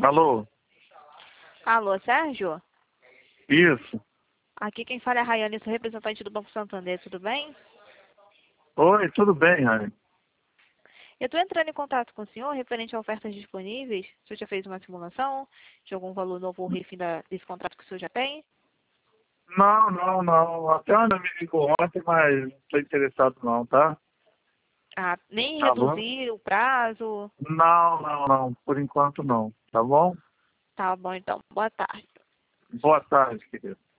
Alô? Alô, Sérgio? Isso. Aqui quem fala é a Rayane, sou representante do Banco Santander, tudo bem? Oi, tudo bem, Rani? Eu estou entrando em contato com o senhor referente a ofertas disponíveis. O senhor já fez uma simulação de algum valor novo ou refim desse contrato que o senhor já tem? Não. Até uma me ligou ontem, mas não estou interessado não, tá? Ah, nem Tá bom? reduzir o prazo? Não. Por enquanto não. Tá bom? Tá bom, então. Boa tarde. Boa tarde, querido.